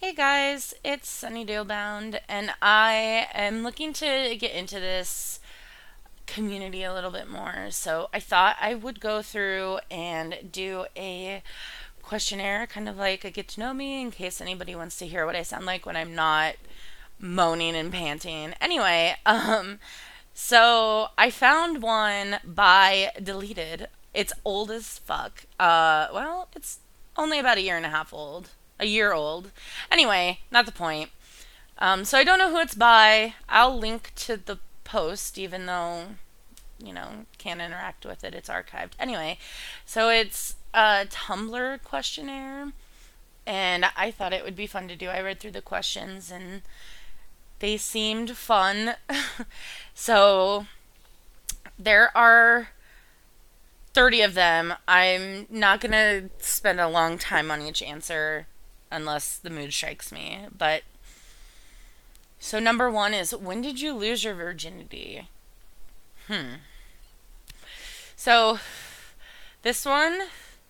Hey guys, it's Sunny Dalebound, and I am looking to get into this community a little bit more. So I thought I would go through and do a questionnaire, kind of like a get to know me, in case anybody wants to hear what I sound like when I'm not moaning and panting. Anyway, so I found one by Deleted. It's old as fuck. Well, it's only about a year and a half old. A year old. Anyway, not the point. So I don't know who it's by. I'll link to the post, even though, can't interact with it. It's archived. Anyway, so it's a Tumblr questionnaire, and I thought it would be fun to do. I read through the questions, and they seemed fun. So there are 30 of them. I'm not going to spend a long time on each answer unless the mood strikes me. But so number one is, when did you lose your virginity? So this one,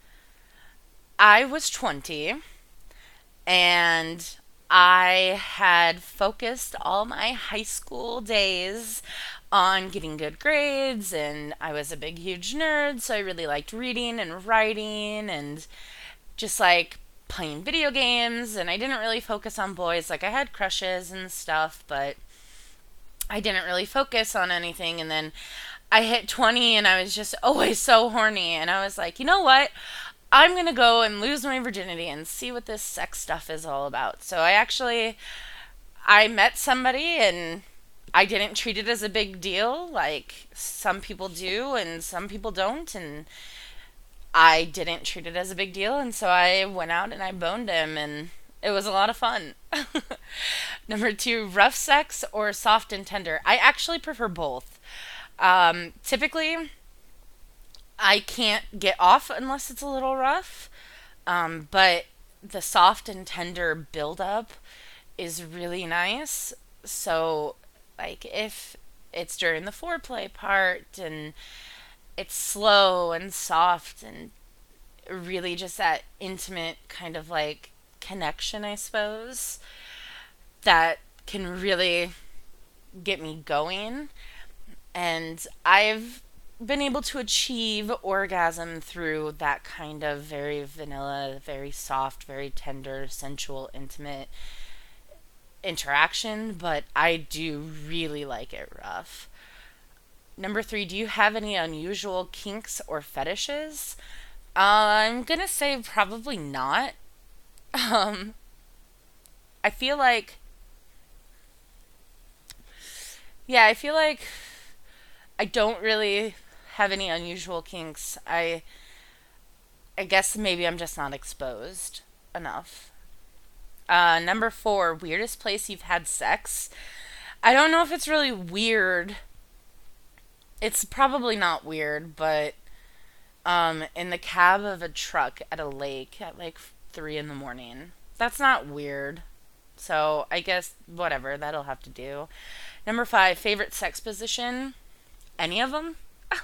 I was 20 and I had focused all my high school days on getting good grades, and I was a big, huge nerd, so I really liked reading and writing and just like playing video games, and I didn't really focus on boys. Like, I had crushes and stuff, but I didn't really focus on anything. And then I hit 20 and I was just always so horny, and I was like, you know what? I'm going to go and lose my virginity and see what this sex stuff is all about. So I met somebody, and I didn't treat it as a big deal like some people do and some people don't, and I didn't treat it as a big deal, and so I went out and I boned him, and it was a lot of fun. Number two, rough sex or soft and tender? I actually prefer both. Typically, I can't get off unless it's a little rough, but the soft and tender build-up is really nice. So, like, if it's during the foreplay part and it's slow and soft and really just that intimate kind of like connection, I suppose, that can really get me going. And I've been able to achieve orgasm through that kind of very vanilla, very soft, very tender, sensual, intimate interaction, but I do really like it rough. Number three, do you have any unusual kinks or fetishes? I'm gonna say probably not. Um, I feel like, yeah, I feel like I don't really have any unusual kinks. I guess maybe I'm just not exposed enough. Number four, weirdest place you've had sex. I don't know if it's really weird. It's probably not weird, but in the cab of a truck at a lake at like 3 in the morning. That's not weird. So I guess whatever, that'll have to do. Number five, favorite sex position. Any of them?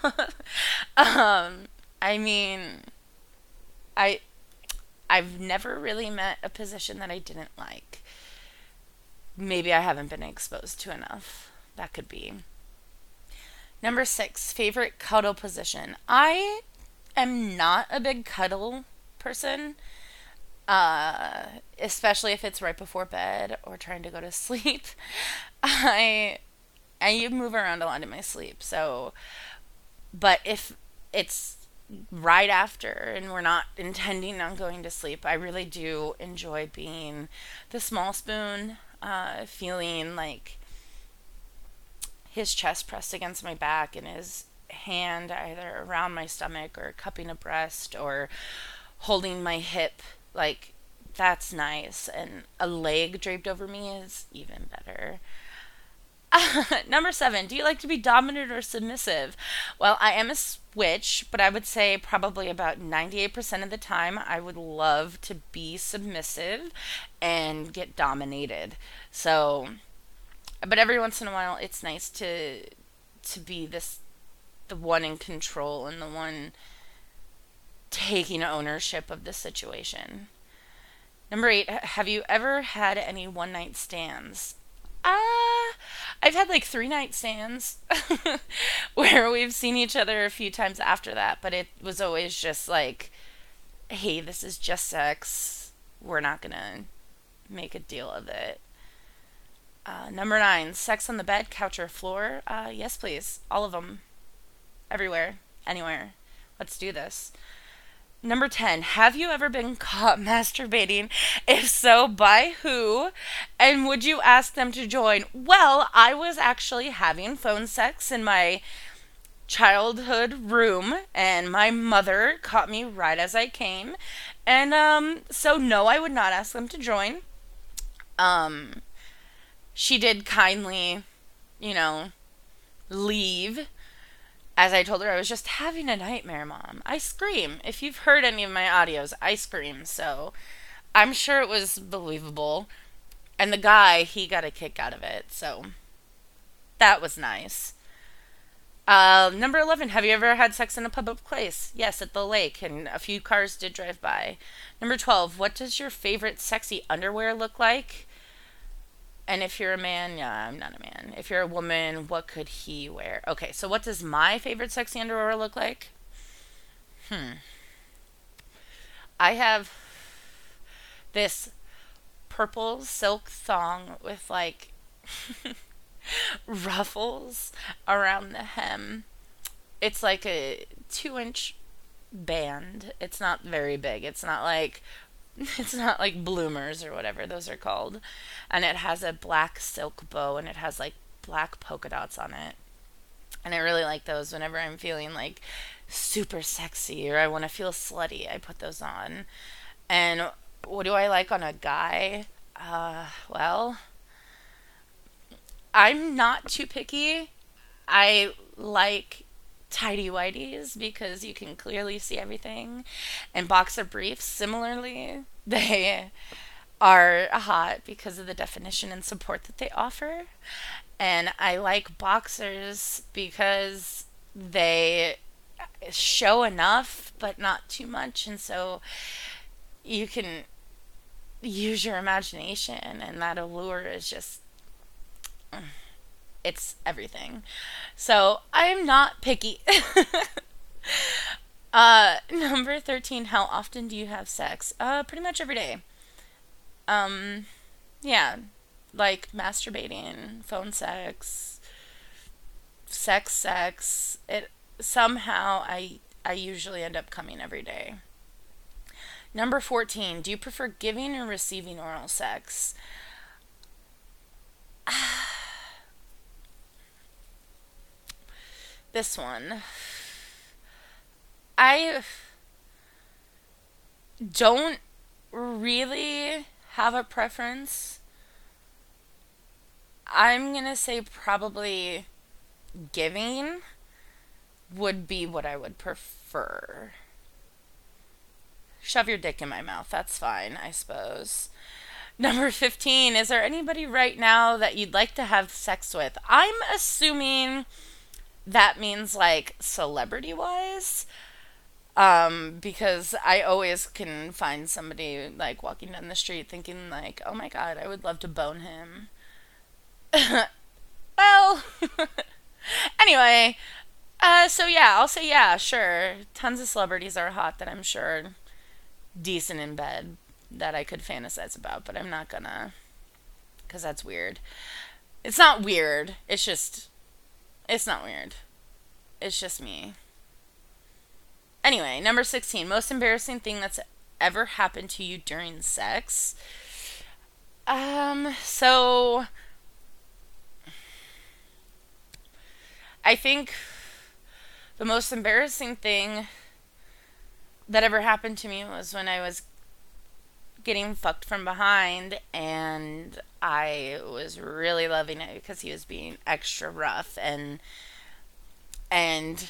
um, I mean, I I've never really met a position that I didn't like. Maybe I haven't been exposed to enough. That could be. Number six, favorite cuddle position. I am not a big cuddle person, especially if it's right before bed or trying to go to sleep. I I move around a lot in my sleep, so but if it's right after and we're not intending on going to sleep, I really do enjoy being the small spoon, feeling like his chest pressed against my back and his hand either around my stomach or cupping a breast or holding my hip. Like, that's nice. And a leg draped over me is even better. Number seven, do you like to be dominant or submissive? Well, I am a switch, but I would say probably about 98% of the time I would love to be submissive and get dominated. So, but every once in a while it's nice to be the one in control and the one taking ownership of the situation. Number 8, have you ever had any one night stands? Uh, I've had like 3 night stands where we've seen each other a few times after that, but it was always just like, hey, this is just sex. We're not gonna make a deal of it. Number 9, sex on the bed, couch, or floor. Yes, please. All of them. Everywhere. Anywhere. Let's do this. Number 10, have you ever been caught masturbating? If so, by who? And would you ask them to join? Well, I was actually having phone sex in my childhood room, and my mother caught me right as I came. And so no, I would not ask them to join. Um, she did kindly, you know, leave. As I told her, I was just having a nightmare, Mom. I scream. If you've heard any of my audios, I scream. So I'm sure it was believable. And the guy, he got a kick out of it. So that was nice. Number 11, have you ever had sex in a public place? Yes, at the lake, and a few cars did drive by. Number 12, what does your favorite sexy underwear look like? And if you're a man, yeah, I'm not a man. If you're a woman, what could he wear? Okay, so what does my favorite sexy underwear look like? I have this purple silk thong with like ruffles around the hem. It's like a 2 inch band. It's not very big. It's not like bloomers or whatever those are called. And it has a black silk bow and it has like black polka dots on it. And I really like those whenever I'm feeling like super sexy or I want to feel slutty. I put those on. And what do I like on a guy? Well, I'm not too picky. I like tidy whities because you can clearly see everything. And boxer briefs, similarly, they are hot because of the definition and support that they offer. And I like boxers because they show enough but not too much. And so you can use your imagination, and that allure is just, it's everything. So I am not picky. Number 13, how often do you have sex? Pretty much every day. Um, yeah, like masturbating, phone sex, sex. It somehow I usually end up coming every day. Number 14, do you prefer giving or receiving oral sex? This one. I don't really have a preference. I'm gonna say probably giving would be what I would prefer. Shove your dick in my mouth. That's fine, I suppose. Number 15, is there anybody right now that you'd like to have sex with? I'm assuming that means like celebrity wise. Because I always can find somebody like walking down the street thinking like, oh my god, I would love to bone him. Well, anyway, so yeah, I'll say yeah, sure. Tons of celebrities are hot that I'm sure decent in bed that I could fantasize about, but I'm not gonna, because that's weird. It's not weird. It's not weird. It's just me. Anyway, number 16, most embarrassing thing that's ever happened to you during sex. So I think the most embarrassing thing that ever happened to me was when I was getting fucked from behind and I was really loving it because he was being extra rough and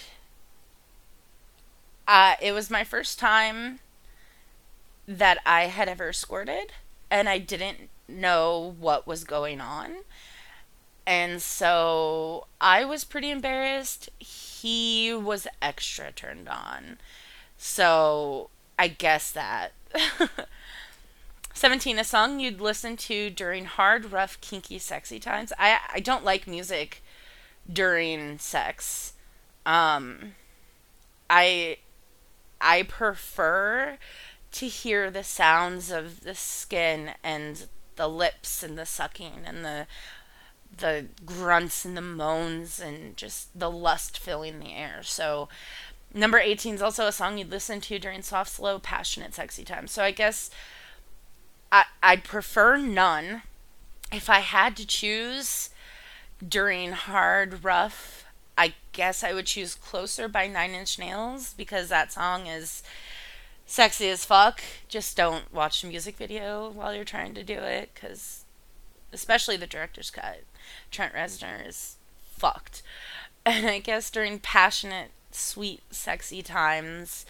it was my first time that I had ever squirted, and I didn't know what was going on. And so I was pretty embarrassed. He was extra turned on. So I guess that. 17, a song you'd listen to during hard, rough, kinky, sexy times. I don't like music during sex. Um, I I prefer to hear the sounds of the skin and the lips and the sucking and the grunts and the moans and just the lust filling the air. So number 18 is also a song you'd listen to during soft, slow, passionate, sexy times. So I guess I'd prefer none. If I had to choose during hard, rough, I guess I would choose Closer by Nine Inch Nails because that song is sexy as fuck. Just don't watch the music video while you're trying to do it because, especially the director's cut, Trent Reznor is fucked. And I guess during passionate, sweet, sexy times,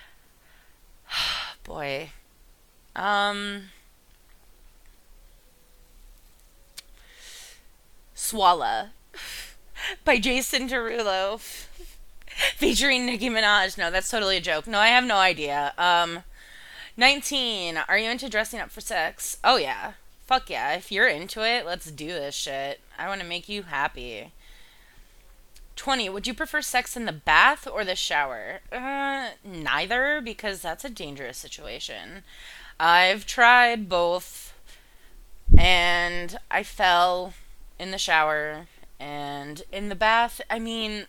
boy, um, Swalla by Jason Derulo featuring Nicki Minaj. No, that's totally a joke. No, I have no idea. 19. Are you into dressing up for sex? Oh, yeah. Fuck yeah. If you're into it, let's do this shit. I want to make you happy. 20. Would you prefer sex in the bath or the shower? Neither, because that's a dangerous situation. I've tried both, and I fell in the shower and in the bath. I mean,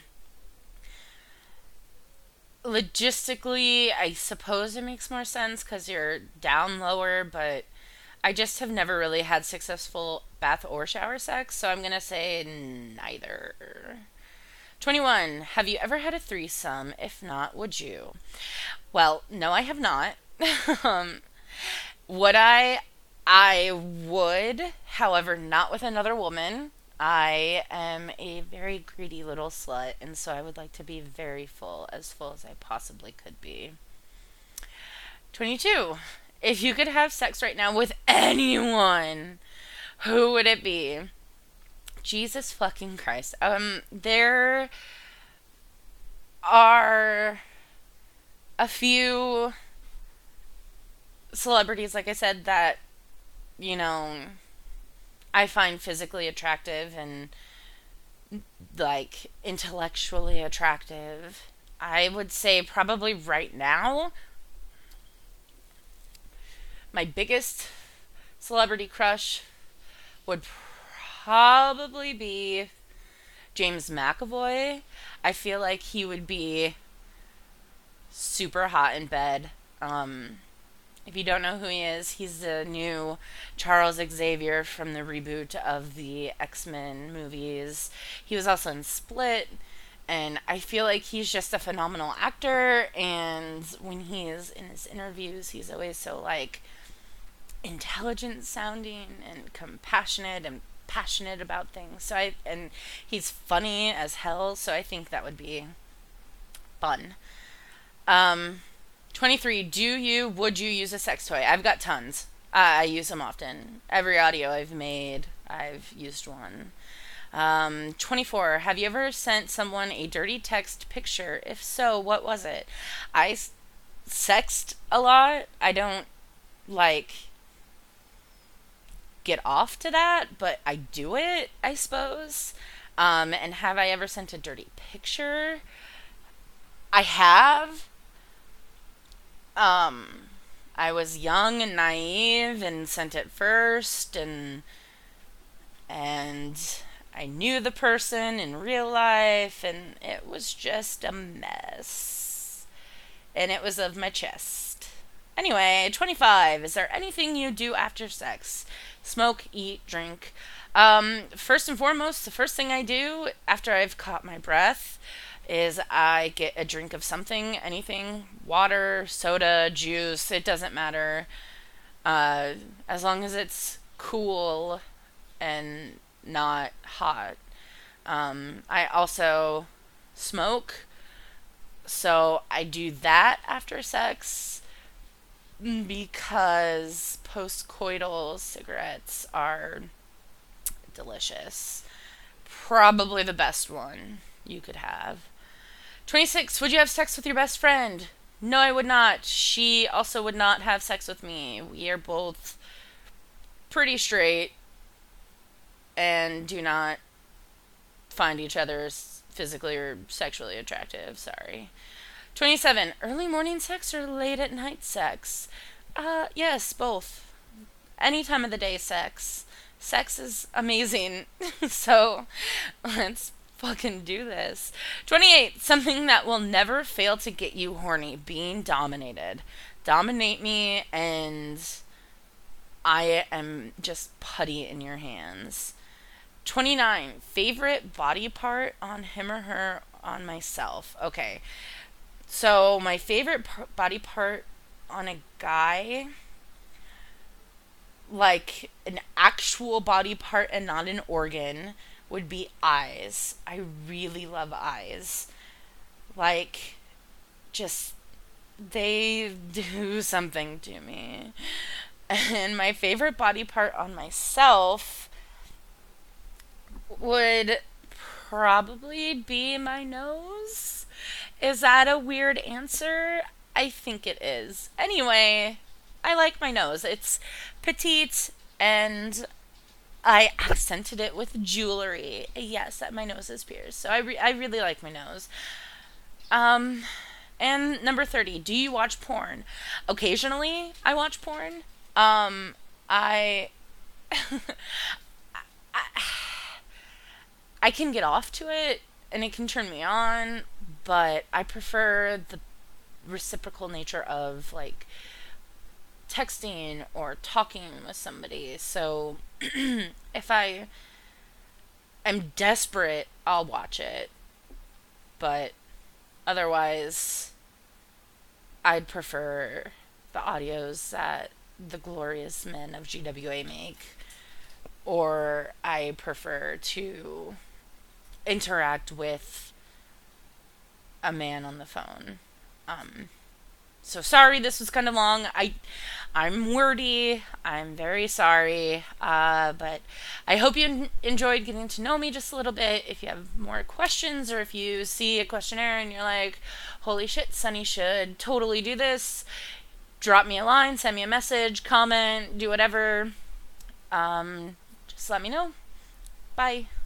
logistically, I suppose it makes more sense because you're down lower, but I just have never really had successful bath or shower sex, so I'm gonna say neither. 21. Have you ever had a threesome? If not, would you? Well, no, I have not. um, would I? I would, however, not with another woman. I am a very greedy little slut, and so I would like to be very full, as full as I possibly could be. 22. If you could have sex right now with anyone, who would it be? Jesus fucking Christ. There are a few celebrities, like I said, that, you know, I find physically attractive and, like, intellectually attractive. I would say probably right now, my biggest celebrity crush would probably be James McAvoy. I feel like he would be super hot in bed. If you don't know who he is, he's the new Charles Xavier from the reboot of the X-Men movies. He was also in Split, and I feel like he's just a phenomenal actor, and when he is in his interviews, he's always so, like, intelligent sounding and compassionate and passionate about things. And he's funny as hell, so I think that would be fun. Um 23. Would you use a sex toy? I've got tons. I use them often. Every audio I've made, I've used one. 24. Have you ever sent someone a dirty text picture? If so, what was it? I sext a lot. I don't, like, get off to that, but I do it, I suppose. And have I ever sent a dirty picture? I have. Um, I was young and naive and sent it first, and I knew the person in real life, and it was just a mess. And it was of my chest. Anyway, 25. Is there anything you do after sex? Smoke, eat, drink. First and foremost, the first thing I do after I've caught my breath is I get a drink of something, anything, water, soda, juice, it doesn't matter. As long as it's cool and not hot. I also smoke, so I do that after sex because postcoital cigarettes are delicious. Probably the best one you could have. 26. Would you have sex with your best friend? No, I would not. She also would not have sex with me. We are both pretty straight and do not find each other physically or sexually attractive. Sorry. 27. Early morning sex or late at night sex? Yes, both. Any time of the day sex. Sex is amazing. So, let's fucking do this. 28. Something that will never fail to get you horny. Being dominated. Dominate me and I am just putty in your hands. 29. Favorite body part on him or her on myself. Okay. So, my favorite body part on a guy, like an actual body part and not an organ, would be eyes. I really love eyes. Like, just, they do something to me. And my favorite body part on myself would probably be my nose. Is that a weird answer? I think it is. Anyway, I like my nose. It's petite and I accented it with jewelry. Yes, that my nose is pierced. So I really like my nose. Um, and number 30, do you watch porn? Occasionally, I watch porn. I I can get off to it and it can turn me on, but I prefer the reciprocal nature of like texting or talking with somebody. So if I am desperate, I'll watch it, but otherwise I'd prefer the audios that the glorious men of GWA make, or I prefer to interact with a man on the phone. So sorry this was kind of long. I'm wordy. I'm very sorry. But I hope you enjoyed getting to know me just a little bit. If you have more questions or if you see a questionnaire and you're like, holy shit, Sunny should totally do this, drop me a line, send me a message, comment, do whatever. Just let me know. Bye.